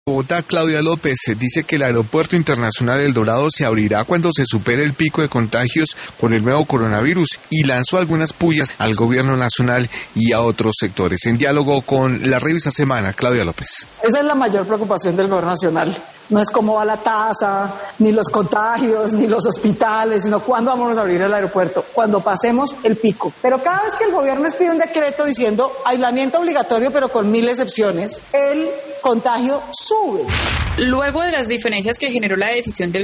Bogotá, Claudia López, dice que el Aeropuerto Internacional El Dorado se abrirá cuando se supere el pico de contagios con el nuevo coronavirus y lanzó algunas pullas al gobierno nacional y a otros sectores. En diálogo con la revista Semana, Claudia López. Esa es la mayor preocupación del gobierno nacional. No es cómo va la tasa, ni los contagios, ni los hospitales, sino cuándo vamos a abrir el aeropuerto, cuando pasemos el pico. Pero cada vez que el gobierno expide un decreto diciendo aislamiento obligatorio, pero con 1000 excepciones, el contagio sube. Luego de las diferencias que generó la decisión del